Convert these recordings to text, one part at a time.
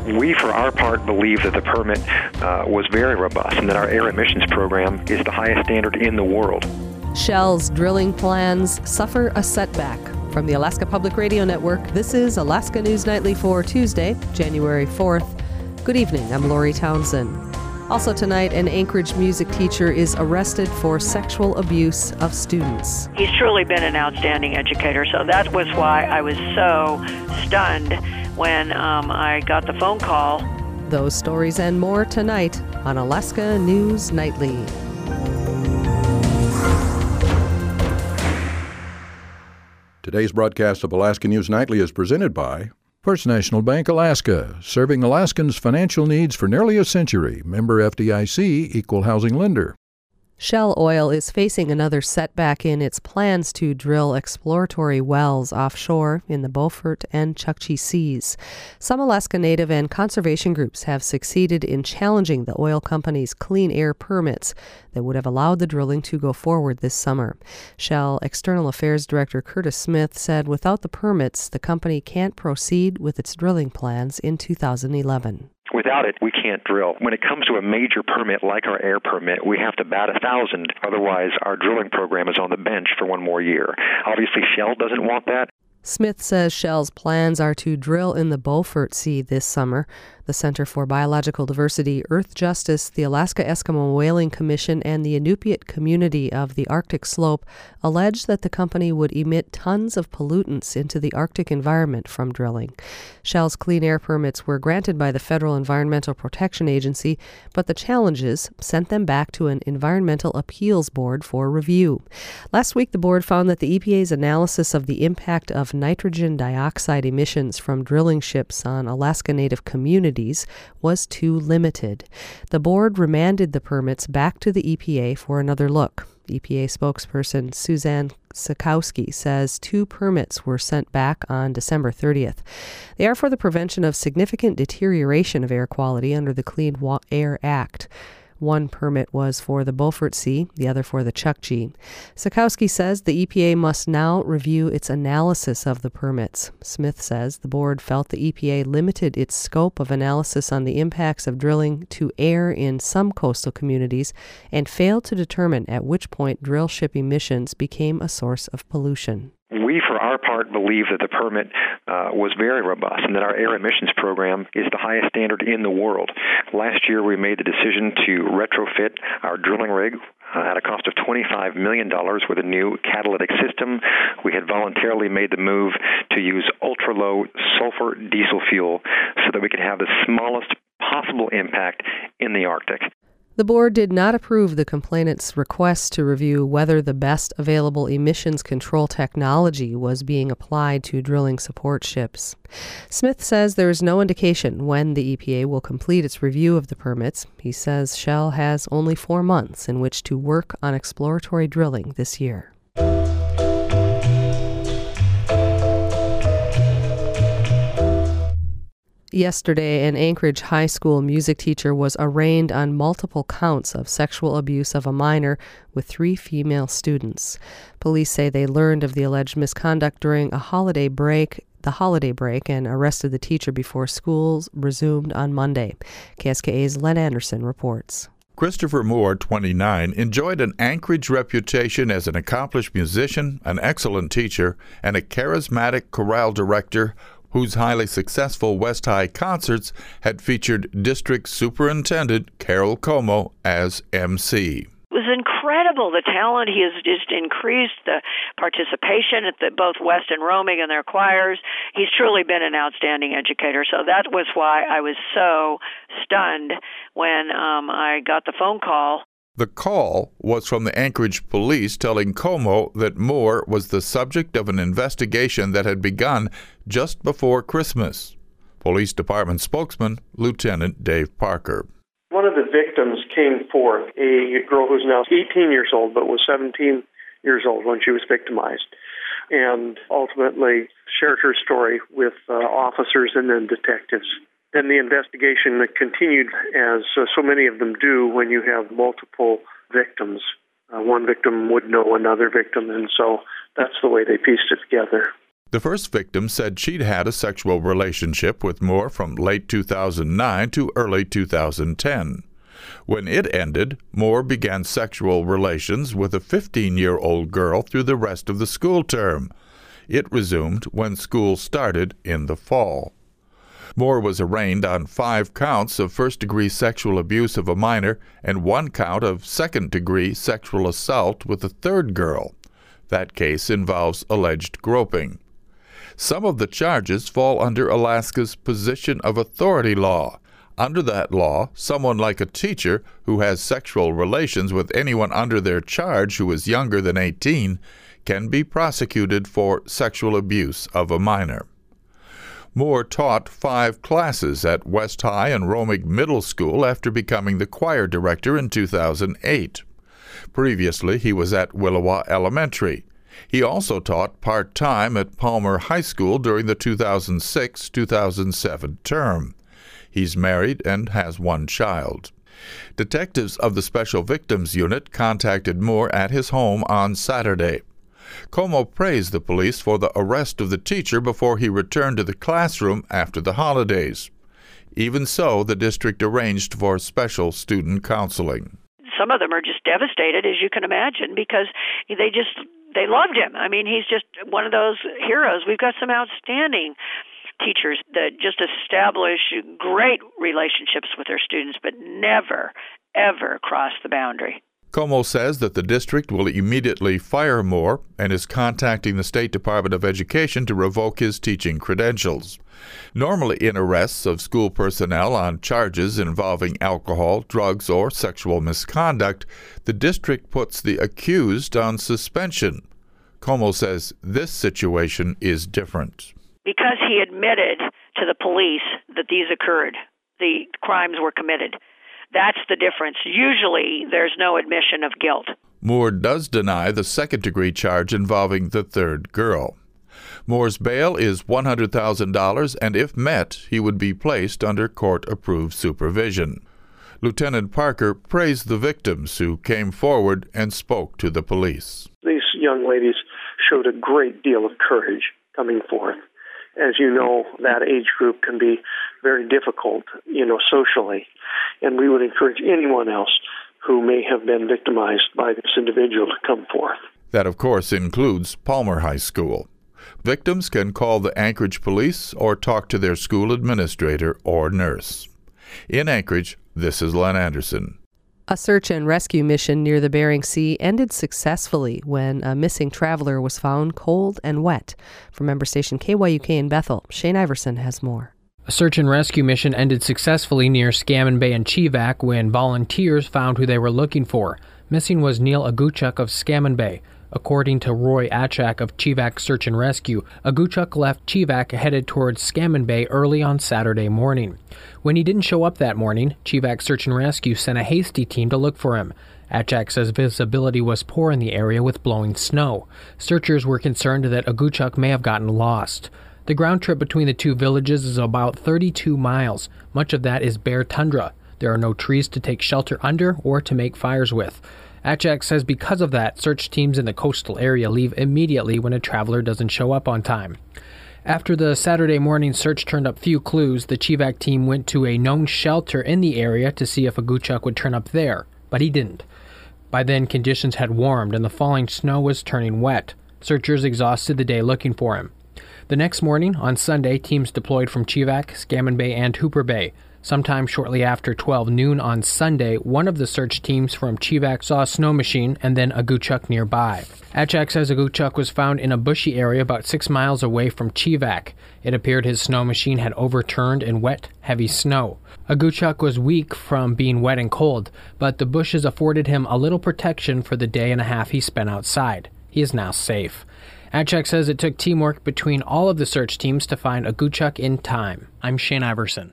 We, for our part, believe that the permit was very robust and that our air emissions program is the highest standard in the world. Shell's drilling plans suffer a setback. From the Alaska Public Radio Network, this is Alaska News Nightly for Tuesday, January 4th. Good evening, I'm Lori Townsend. Also tonight, an Anchorage music teacher is arrested for sexual abuse of students. He's truly been an outstanding educator, so that was why I was so stunned when I got the phone call. Those stories and more tonight on Alaska News Nightly. Today's broadcast of Alaska News Nightly is presented by First National Bank Alaska, serving Alaskans' financial needs for nearly a century. Member FDIC, equal housing lender. Shell Oil is facing another setback in its plans to drill exploratory wells offshore in the Beaufort and Chukchi Seas. Some Alaska Native and conservation groups have succeeded in challenging the oil company's clean air permits that would have allowed the drilling to go forward this summer. Shell External Affairs Director Curtis Smith said without the permits, the company can't proceed with its drilling plans in 2011. Without it, we can't drill. When it comes to a major permit like our air permit, we have to bat 1,000. Otherwise, our drilling program is on the bench for one more year. Obviously, Shell doesn't want that. Smith says Shell's plans are to drill in the Beaufort Sea this summer. The Center for Biological Diversity, Earth Justice, the Alaska Eskimo Whaling Commission, and the Inupiat community of the Arctic Slope allege that the company would emit tons of pollutants into the Arctic environment from drilling. Shell's clean air permits were granted by the Federal Environmental Protection Agency, but the challenges sent them back to an Environmental Appeals Board for review. Last week, the board found that the EPA's analysis of the impact of nitrogen dioxide emissions from drilling ships on Alaska Native communities was too limited. The board remanded the permits back to the EPA for another look. EPA spokesperson Suzanne Sikowski says 2 permits were sent back on December 30th. They are for the prevention of significant deterioration of air quality under the Clean Air Act. One permit was for the Beaufort Sea, the other for the Chukchi. Sikowski says the EPA must now review its analysis of the permits. Smith says the board felt the EPA limited its scope of analysis on the impacts of drilling to air in some coastal communities and failed to determine at which point drill ship emissions became a source of pollution. We, for our part, believe that the permit was very robust and that our air emissions program is the highest standard in the world. Last year, we made the decision to retrofit our drilling rig at a cost of $25 million with a new catalytic system. We had voluntarily made the move to use ultra-low sulfur diesel fuel so that we could have the smallest possible impact in the Arctic. The board did not approve the complainant's request to review whether the best available emissions control technology was being applied to drilling support ships. Smith says there is no indication when the EPA will complete its review of the permits. He says Shell has only 4 months in which to work on exploratory drilling this year. Yesterday, an Anchorage high school music teacher was arraigned on multiple counts of sexual abuse of a minor with 3 female students. Police say they learned of the alleged misconduct during the holiday break, and arrested the teacher before schools resumed on Monday. KSKA's Len Anderson reports. Christopher Moore, 29, enjoyed an Anchorage reputation as an accomplished musician, an excellent teacher, and a charismatic chorale director whose highly successful West High concerts had featured District Superintendent Carol Como as MC. It was incredible, the talent. He has just increased the participation at both West and Roaming and their choirs. He's truly been an outstanding educator, so that was why I was so stunned when I got the phone call. The call was from the Anchorage police telling Como that Moore was the subject of an investigation that had begun just before Christmas. Police Department spokesman Lieutenant Dave Parker. One of the victims came forth, a girl who's now 18 years old but was 17 years old when she was victimized, and ultimately shared her story with officers and then detectives. Then the investigation continued, as so many of them do when you have multiple victims. One victim would know another victim, and so that's the way they pieced it together. The first victim said she'd had a sexual relationship with Moore from late 2009 to early 2010. When it ended, Moore began sexual relations with a 15-year-old girl through the rest of the school term. It resumed when school started in the fall. Moore was arraigned on 5 counts of first-degree sexual abuse of a minor and 1 count of second-degree sexual assault with a third girl. That case involves alleged groping. Some of the charges fall under Alaska's position of authority law. Under that law, someone like a teacher who has sexual relations with anyone under their charge who is younger than 18 can be prosecuted for sexual abuse of a minor. Moore taught 5 classes at West High and Romig Middle School after becoming the choir director in 2008. Previously, he was at Willowa Elementary. He also taught part-time at Palmer High School during the 2006-2007 term. He's married and has 1 child. Detectives of the Special Victims Unit contacted Moore at his home on Saturday. Como praised the police for the arrest of the teacher before he returned to the classroom after the holidays. Even so, the district arranged for special student counseling. Some of them are just devastated, as you can imagine, because they loved him. I mean, he's just one of those heroes. We've got some outstanding teachers that just establish great relationships with their students, but never, ever cross the boundary. Como says that the district will immediately fire Moore and is contacting the State Department of Education to revoke his teaching credentials. Normally, in arrests of school personnel on charges involving alcohol, drugs, or sexual misconduct, the district puts the accused on suspension. Como says this situation is different. Because he admitted to the police that these occurred, the crimes were committed. That's the difference. Usually, there's no admission of guilt. Moore does deny the second-degree charge involving the third girl. Moore's bail is $100,000, and if met, he would be placed under court-approved supervision. Lieutenant Parker praised the victims who came forward and spoke to the police. These young ladies showed a great deal of courage coming forth. As you know, that age group can be very difficult, socially. And we would encourage anyone else who may have been victimized by this individual to come forth. That, of course, includes Palmer High School. Victims can call the Anchorage Police or talk to their school administrator or nurse. In Anchorage, this is Len Anderson. A search and rescue mission near the Bering Sea ended successfully when a missing traveler was found cold and wet. From member station KYUK in Bethel, Shane Iverson has more. A search and rescue mission ended successfully near Scammon Bay and Chivak when volunteers found who they were looking for. Missing was Neil Aguchuk of Scammon Bay. According to Roy Achak of Chivak Search and Rescue, Aguchuk left Chivak headed towards Scammon Bay early on Saturday morning. When he didn't show up that morning, Chivak Search and Rescue sent a hasty team to look for him. Achak says visibility was poor in the area with blowing snow. Searchers were concerned that Aguchuk may have gotten lost. The ground trip between the two villages is about 32 miles. Much of that is bare tundra. There are no trees to take shelter under or to make fires with. Achak says because of that, search teams in the coastal area leave immediately when a traveler doesn't show up on time. After the Saturday morning search turned up few clues, the Chivak team went to a known shelter in the area to see if Aguchuk would turn up there, but he didn't. By then, conditions had warmed and the falling snow was turning wet. Searchers exhausted the day looking for him. The next morning, on Sunday, teams deployed from Chivak, Scammon Bay, and Hooper Bay. Sometime shortly after 12 noon on Sunday, one of the search teams from Chivak saw a snow machine and then Aguchuk nearby. Achak says Aguchuk was found in a bushy area about 6 miles away from Chivak. It appeared his snow machine had overturned in wet, heavy snow. Aguchuk was weak from being wet and cold, but the bushes afforded him a little protection for the day and a half he spent outside. He is now safe. Achak says it took teamwork between all of the search teams to find Aguchuk in time. I'm Shane Iverson.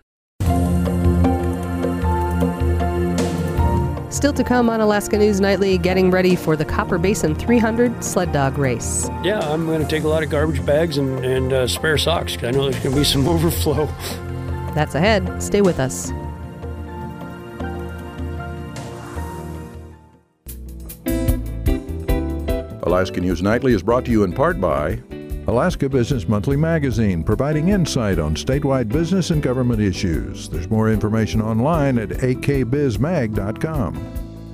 Still to come on Alaska News Nightly, getting ready for the Copper Basin 300 sled dog race. Yeah, I'm going to take a lot of garbage bags and spare socks because I know there's going to be some overflow. That's ahead. Stay with us. Alaska News Nightly is brought to you in part by Alaska Business Monthly Magazine, providing insight on statewide business and government issues. There's more information online at akbizmag.com.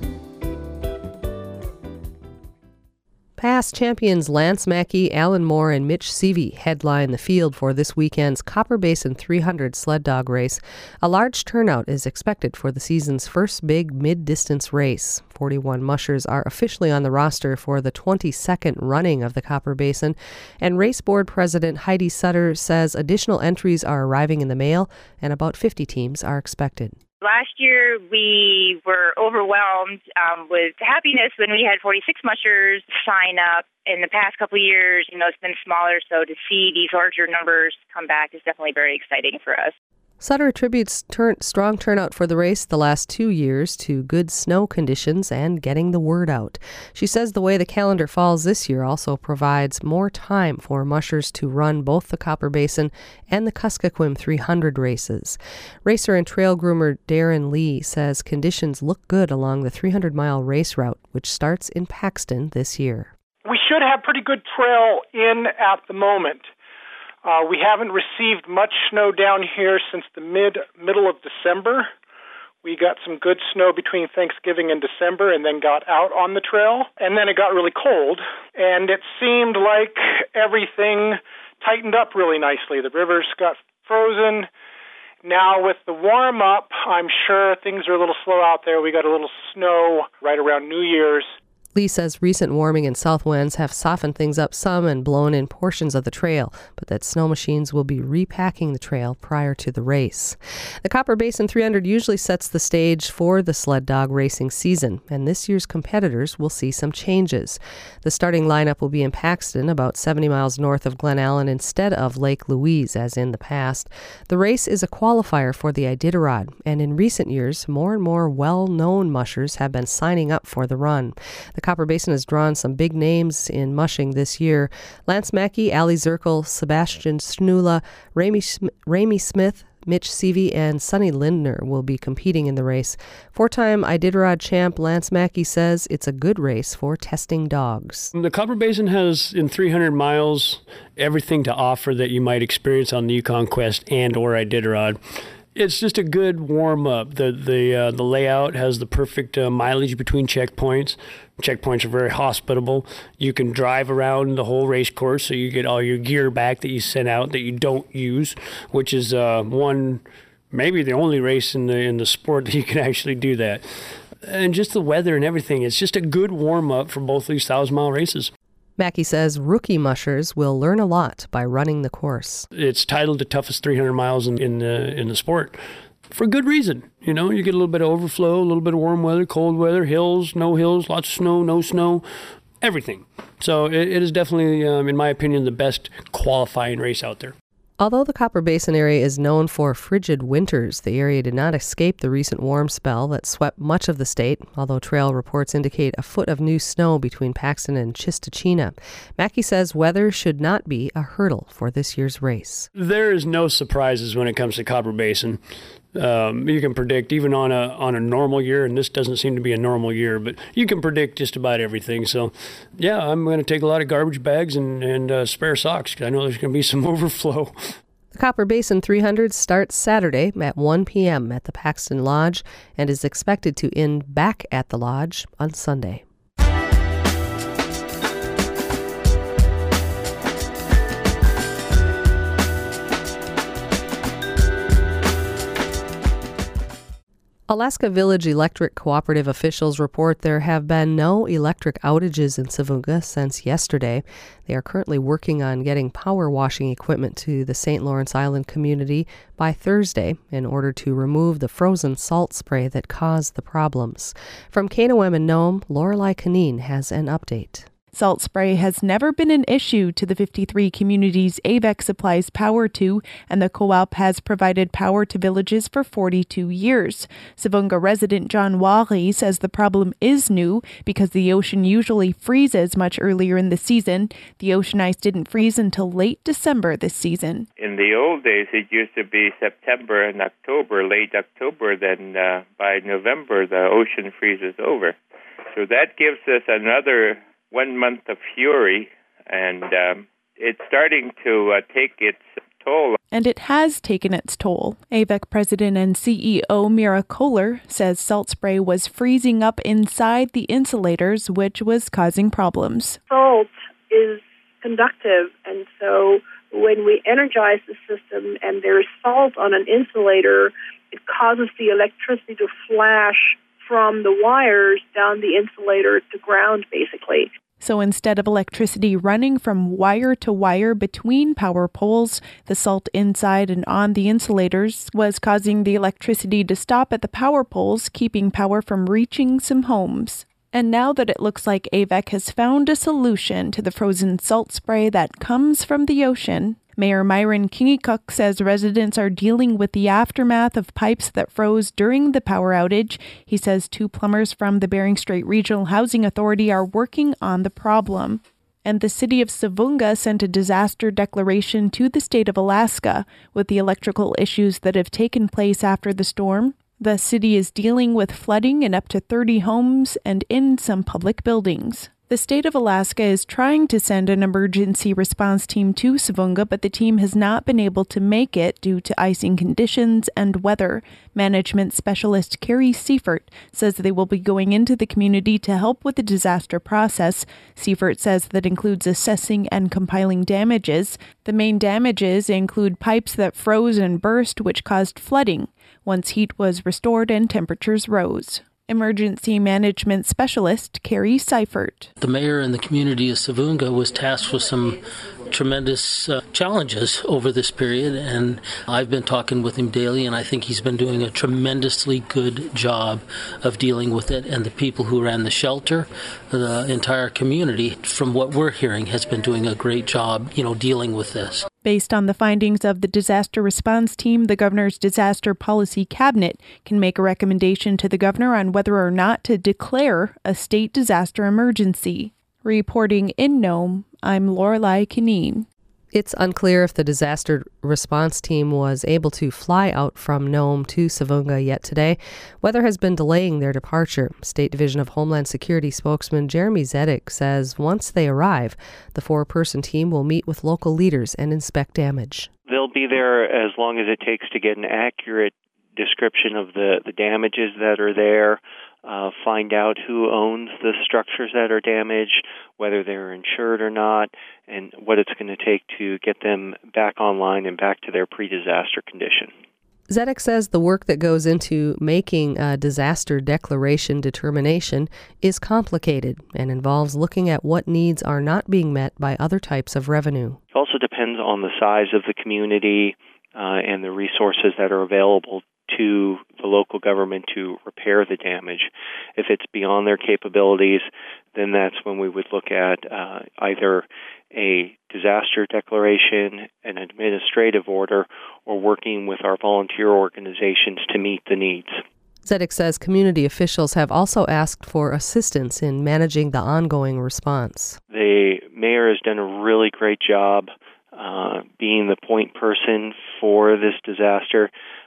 Past champions Lance Mackey, Alan Moore, and Mitch Seavey headline the field for this weekend's Copper Basin 300 sled dog race. A large turnout is expected for the season's first big mid-distance race. 41 mushers are officially on the roster for the 22nd running of the Copper Basin, and race board president Heidi Sutter says additional entries are arriving in the mail and about 50 teams are expected. Last year, we were overwhelmed with happiness when we had 46 mushers sign up. In the past couple of years, it's been smaller, so to see these larger numbers come back is definitely very exciting for us. Sutter attributes strong turnout for the race the last 2 years to good snow conditions and getting the word out. She says the way the calendar falls this year also provides more time for mushers to run both the Copper Basin and the Kuskokwim 300 races. Racer and trail groomer Darren Lee says conditions look good along the 300-mile race route, which starts in Paxton this year. We should have pretty good trail in at the moment. We haven't received much snow down here since the middle of December. We got some good snow between Thanksgiving and December and then got out on the trail. And then it got really cold, and it seemed like everything tightened up really nicely. The rivers got frozen. Now with the warm-up, I'm sure things are a little slow out there. We got a little snow right around New Year's. Lee says recent warming and south winds have softened things up some and blown in portions of the trail, but that snow machines will be repacking the trail prior to the race. The Copper Basin 300 usually sets the stage for the sled dog racing season, and this year's competitors will see some changes. The starting lineup will be in Paxton, about 70 miles north of Glen Allen, instead of Lake Louise, as in the past. The race is a qualifier for the Iditarod, and in recent years, more and more well-known mushers have been signing up for the run. The Copper Basin has drawn some big names in mushing this year. Lance Mackey, Ali Zirkle, Sebastian Snula, Ramey Smith, Mitch Seavey, and Sonny Lindner will be competing in the race. Four-time Iditarod champ Lance Mackey says it's a good race for testing dogs. The Copper Basin has, in 300 miles, everything to offer that you might experience on the Yukon Quest and or Iditarod. It's just a good warm-up. The layout has the perfect mileage between checkpoints. Checkpoints are very hospitable. You can drive around the whole race course, so you get all your gear back that you sent out that you don't use, which is maybe the only race in the sport that you can actually do that. And just the weather and everything, it's just a good warm-up for both these 1,000-mile races. Mackey says rookie mushers will learn a lot by running the course. It's titled the toughest 300 miles in the sport for good reason. You get a little bit of overflow, a little bit of warm weather, cold weather, hills, no hills, lots of snow, no snow, everything. So it is definitely, in my opinion, the best qualifying race out there. Although the Copper Basin area is known for frigid winters, the area did not escape the recent warm spell that swept much of the state, although trail reports indicate a foot of new snow between Paxton and Chistachina. Mackey says weather should not be a hurdle for this year's race. There is no surprises when it comes to Copper Basin. You can predict even on a normal year, and this doesn't seem to be a normal year, but you can predict just about everything. So, yeah, I'm going to take a lot of garbage bags and spare socks because I know there's going to be some overflow. The Copper Basin 300 starts Saturday at 1 p.m. at the Paxton Lodge and is expected to end back at the lodge on Sunday. Alaska Village Electric Cooperative officials report there have been no electric outages in Savoonga since yesterday. They are currently working on getting power washing equipment to the St. Lawrence Island community by Thursday in order to remove the frozen salt spray that caused the problems. From KNOM and Nome, Lorelei Canine has an update. Salt spray has never been an issue to the 53 communities AVEC supplies power to, and the co-op has provided power to villages for 42 years. Savoonga resident John Wally says the problem is new because the ocean usually freezes much earlier in the season. The ocean ice didn't freeze until late December this season. In the old days, it used to be September and October, late October, then by November the ocean freezes over. So that gives us another 1 month of fury, and it's starting to take its toll. And it has taken its toll. AVEC President and CEO Mira Kohler says salt spray was freezing up inside the insulators, which was causing problems. Salt is conductive, and so when we energize the system and there's salt on an insulator, it causes the electricity to flash from the wires down the insulator to ground, basically. So instead of electricity running from wire to wire between power poles, the salt inside and on the insulators was causing the electricity to stop at the power poles, keeping power from reaching some homes. And now that it looks like AVEC has found a solution to the frozen salt spray that comes from the ocean, Mayor Myron Kingikuk says residents are dealing with the aftermath of pipes that froze during the power outage. He says 2 plumbers from the Bering Strait Regional Housing Authority are working on the problem. And the city of Savoonga sent a disaster declaration to the state of Alaska with the electrical issues that have taken place after the storm. The city is dealing with flooding in up to 30 homes and in some public buildings. The state of Alaska is trying to send an emergency response team to Savoonga, but the team has not been able to make it due to icing conditions and weather. Management specialist Carrie Seifert says they will be going into the community to help with the disaster process. Seifert says that includes assessing and compiling damages. The main damages include pipes that froze and burst, which caused flooding once heat was restored and temperatures rose. Emergency Management Specialist Carrie Seifert. The mayor and the community of Savoonga was tasked with some tremendous challenges over this period, and I've been talking with him daily, and I think he's been doing a tremendously good job of dealing with it. And the people who ran the shelter, the entire community, from what we're hearing, has been doing a great job, dealing with this. Based on the findings of the disaster response team, the governor's disaster policy cabinet can make a recommendation to the governor on whether or not to declare a state disaster emergency. Reporting in Nome, I'm Lorelei Kineen. It's unclear if the disaster response team was able to fly out from Nome to Savoonga yet today. Weather has been delaying their departure. State Division of Homeland Security spokesman Jeremy Zedek says once they arrive, the 4-person team will meet with local leaders and inspect damage. They'll be there as long as it takes to get an accurate description of the damages that are there, find out who owns the structures that are damaged, whether they're insured or not, and what it's going to take to get them back online and back to their pre-disaster condition. Zedek says the work that goes into making a disaster declaration determination is complicated and involves looking at what needs are not being met by other types of revenue. It also depends on the size of the community and the resources that are available to the local government to repair the damage. If it's beyond their capabilities, then that's when we would look at either a disaster declaration, an administrative order, or working with our volunteer organizations to meet the needs. Zedek says community officials have also asked for assistance in managing the ongoing response. The mayor has done a really great job being the point person for this disaster.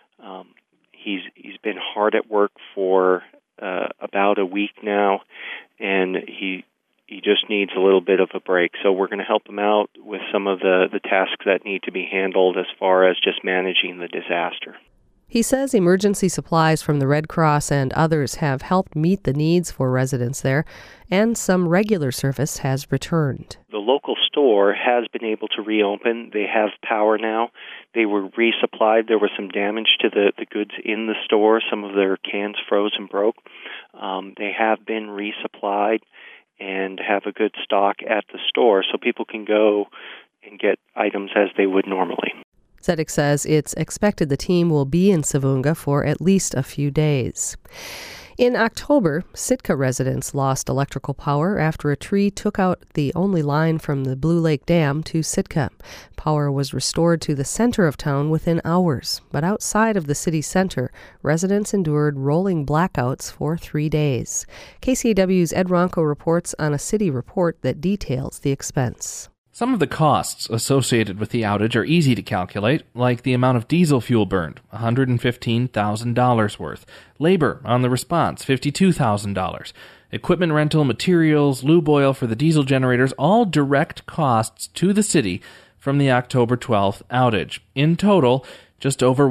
He's been hard at work for about a week now, and he just needs a little bit of a break. So we're going to help him out with some of the tasks that need to be handled as far as just managing the disaster. He says emergency supplies from the Red Cross and others have helped meet the needs for residents there, and some regular service has returned. The local store has been able to reopen. They have power now. They were resupplied. There was some damage to the goods in the store. Some of their cans froze and broke. They have been resupplied and have a good stock at the store, so people can go and get items as they would normally. Zedek says it's expected the team will be in Savoonga for at least a few days. In October, Sitka residents lost electrical power after a tree took out the only line from the Blue Lake Dam to Sitka. Power was restored to the center of town within hours, but outside of the city center, residents endured rolling blackouts for 3 days. KCAW's Ed Ronco reports on a city report that details the expense. Some of the costs associated with the outage are easy to calculate, like the amount of diesel fuel burned, $115,000 worth, labor on the response, $52,000, Equipment rental, materials, lube oil for the diesel generators, all direct costs to the city from the October 12th outage. In total, just over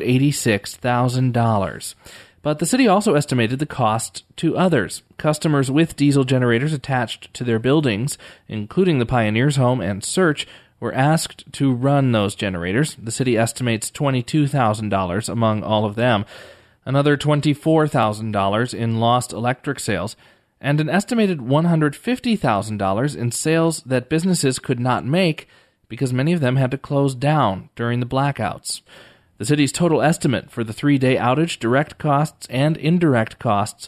$186,000. But the city also estimated the cost to others. Customers with diesel generators attached to their buildings, including the Pioneers Home and Search, were asked to run those generators. The city estimates $22,000 among all of them, another $24,000 in lost electric sales, and an estimated $150,000 in sales that businesses could not make because many of them had to close down during the blackouts. The city's total estimate for the 3-day outage, direct costs and indirect costs,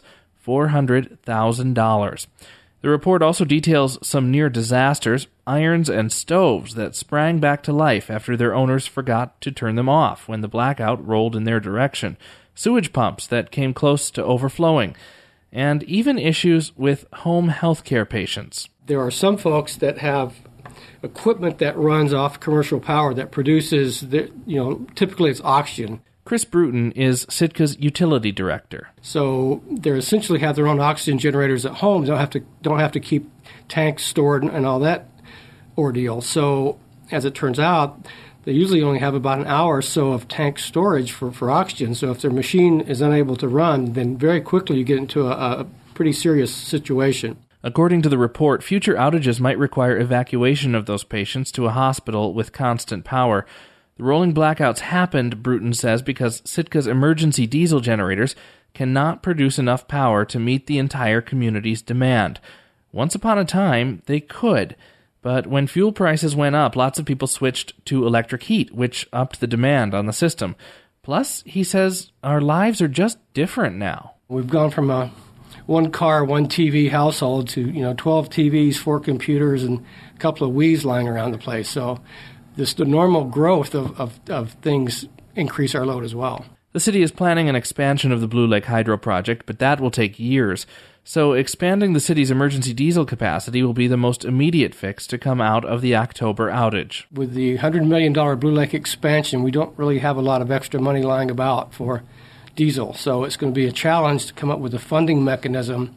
$400,000. The report also details some near disasters, irons and stoves that sprang back to life after their owners forgot to turn them off when the blackout rolled in their direction, sewage pumps that came close to overflowing, and even issues with home health care patients. There are some folks that have equipment that runs off commercial power that produces, typically it's oxygen. Chris Bruton is Sitka's utility director. So they essentially have their own oxygen generators at home. Don't have to keep tanks stored and all that ordeal. So as it turns out, they usually only have about an hour or so of tank storage for oxygen. So if their machine is unable to run, then very quickly you get into a pretty serious situation. According to the report, future outages might require evacuation of those patients to a hospital with constant power. The rolling blackouts happened, Bruton says, because Sitka's emergency diesel generators cannot produce enough power to meet the entire community's demand. Once upon a time, they could, but when fuel prices went up, lots of people switched to electric heat, which upped the demand on the system. Plus, he says, our lives are just different now. We've gone from a one car, one TV household to 12 TVs, 4 computers, and a couple of Wii's lying around the place. So the normal growth of things increase our load as well. The city is planning an expansion of the Blue Lake Hydro project, but that will take years. So expanding the city's emergency diesel capacity will be the most immediate fix to come out of the October outage. With the $100 million Blue Lake expansion, we don't really have a lot of extra money lying about for diesel. So it's going to be a challenge to come up with a funding mechanism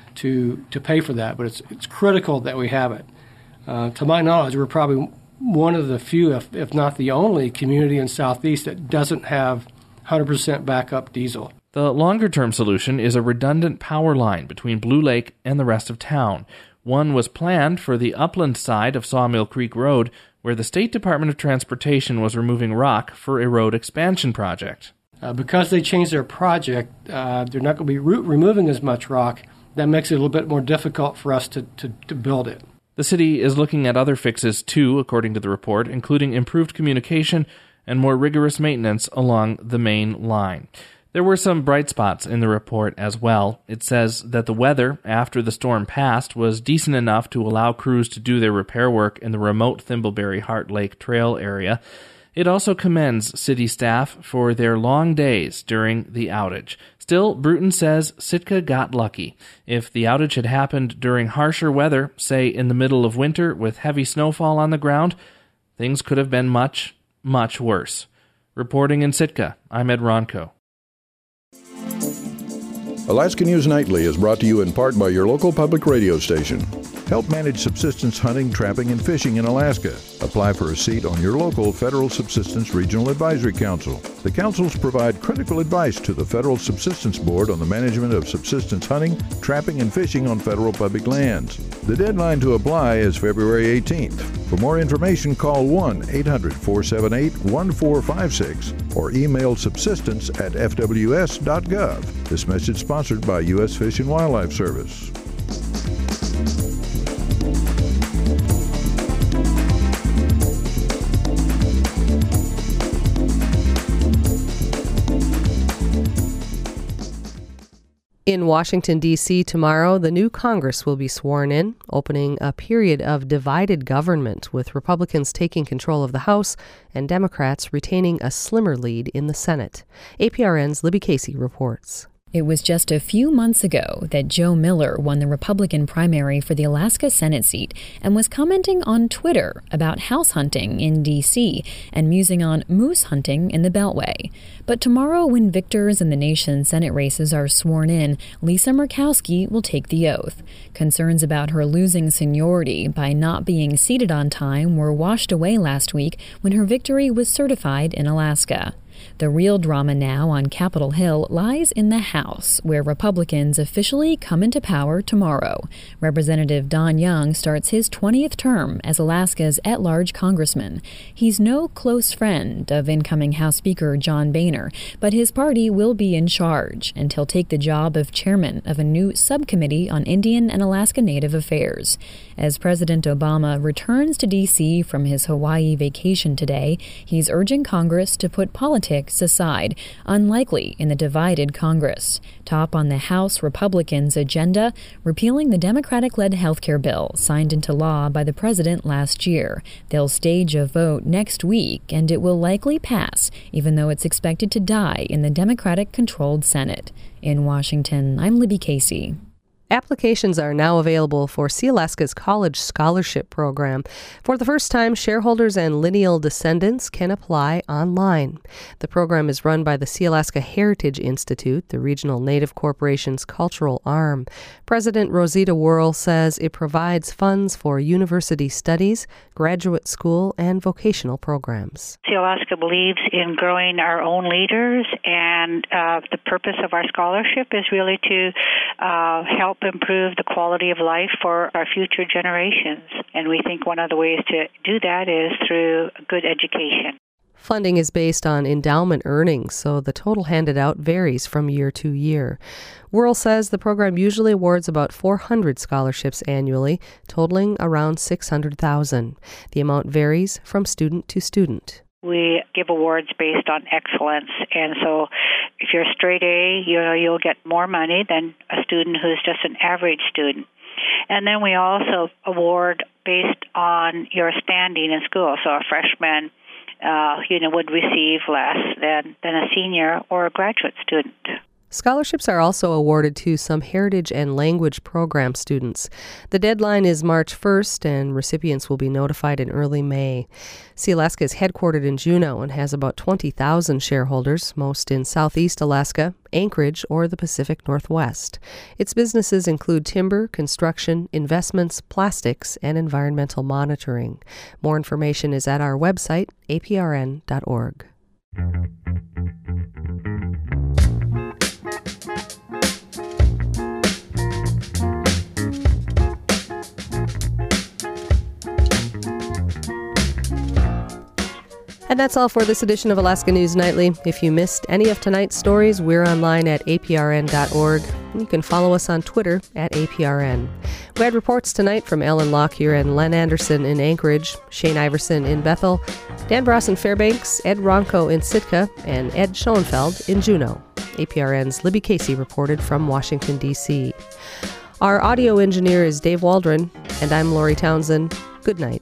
to pay for that. But it's critical that we have it. To my knowledge, we're probably one of the few, if not the only, community in Southeast that doesn't have 100% backup diesel. The longer-term solution is a redundant power line between Blue Lake and the rest of town. One was planned for the upland side of Sawmill Creek Road, where the State Department of Transportation was removing rock for a road expansion project. Because they changed their project, they're not going to be removing as much rock. That makes it a little bit more difficult for us to build it. The city is looking at other fixes too, according to the report, including improved communication and more rigorous maintenance along the main line. There were some bright spots in the report as well. It says that the weather after the storm passed was decent enough to allow crews to do their repair work in the remote Thimbleberry Heart Lake Trail area. It also commends city staff for their long days during the outage. Still, Bruton says Sitka got lucky. If the outage had happened during harsher weather, say in the middle of winter with heavy snowfall on the ground, things could have been much, much worse. Reporting in Sitka, I'm Ed Ronco. Alaska News Nightly is brought to you in part by your local public radio station. Help manage subsistence hunting, trapping, and fishing in Alaska. Apply for a seat on your local Federal Subsistence Regional Advisory Council. The councils provide critical advice to the Federal Subsistence Board on the management of subsistence hunting, trapping, and fishing on federal public lands. The deadline to apply is February 18th. For more information, call 1-800-478-1456 or email subsistence@fws.gov. This message sponsored by U.S. Fish and Wildlife Service. In Washington, D.C. tomorrow, the new Congress will be sworn in, opening a period of divided government, with Republicans taking control of the House and Democrats retaining a slimmer lead in the Senate. APRN's Libby Casey reports. It was just a few months ago that Joe Miller won the Republican primary for the Alaska Senate seat and was commenting on Twitter about house hunting in D.C. and musing on moose hunting in the Beltway. But tomorrow, when victors in the nation's Senate races are sworn in, Lisa Murkowski will take the oath. Concerns about her losing seniority by not being seated on time were washed away last week when her victory was certified in Alaska. The real drama now on Capitol Hill lies in the House, where Republicans officially come into power tomorrow. Representative Don Young starts his 20th term as Alaska's at-large congressman. He's no close friend of incoming House Speaker John Boehner, but his party will be in charge, and he'll take the job of chairman of a new subcommittee on Indian and Alaska Native Affairs. As President Obama returns to D.C. from his Hawaii vacation today, he's urging Congress to put politics aside, unlikely in the divided Congress. Top on the House Republicans' agenda, repealing the Democratic-led health care bill signed into law by the president last year. They'll stage a vote next week, and it will likely pass, even though it's expected to die in the Democratic-controlled Senate. In Washington, I'm Libby Casey. Applications are now available for Sealaska's College Scholarship Program. For the first time, shareholders and lineal descendants can apply online. The program is run by the Sealaska Heritage Institute, the regional Native corporation's cultural arm. President Rosita Worrell says it provides funds for university studies, graduate school, and vocational programs. Sealaska believes in growing our own leaders, and the purpose of our scholarship is really to help improve the quality of life for our future generations. And we think one of the ways to do that is through good education. Funding is based on endowment earnings, so the total handed out varies from year to year. Worrell says the program usually awards about 400 scholarships annually, totaling around $600,000. The amount varies from student to student. We give awards based on excellence, and so if you're a straight A, you'll get more money than a student who's just an average student. And then we also award based on your standing in school. So a freshman, would receive less than a senior or a graduate student. Scholarships are also awarded to some heritage and language program students. The deadline is March 1st, and recipients will be notified in early May. Sealaska is headquartered in Juneau and has about 20,000 shareholders, most in southeast Alaska, Anchorage, or the Pacific Northwest. Its businesses include timber, construction, investments, plastics, and environmental monitoring. More information is at our website, aprn.org. And that's all for this edition of Alaska News Nightly. If you missed any of tonight's stories, we're online at aprn.org. You can follow us on Twitter at APRN. We had reports tonight from Ellen Lockyer and Len Anderson in Anchorage, Shane Iverson in Bethel, Dan Bross in Fairbanks, Ed Ronco in Sitka, and Ed Schoenfeld in Juneau. APRN's Libby Casey reported from Washington, D.C. Our audio engineer is Dave Waldron, and I'm Lori Townsend. Good night.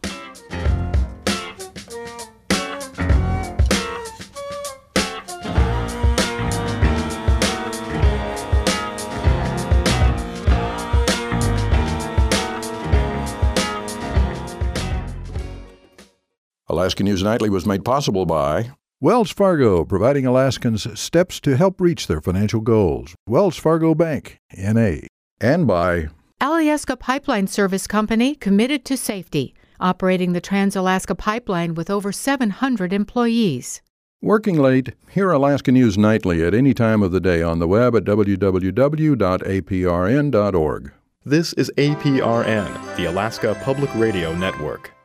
Alaska News Nightly was made possible by Wells Fargo, providing Alaskans steps to help reach their financial goals. Wells Fargo Bank, N.A. And by Alyeska Pipeline Service Company, committed to safety, operating the Trans-Alaska Pipeline with over 700 employees. Working late, hear Alaska News Nightly at any time of the day on the web at www.aprn.org. This is APRN, the Alaska Public Radio Network.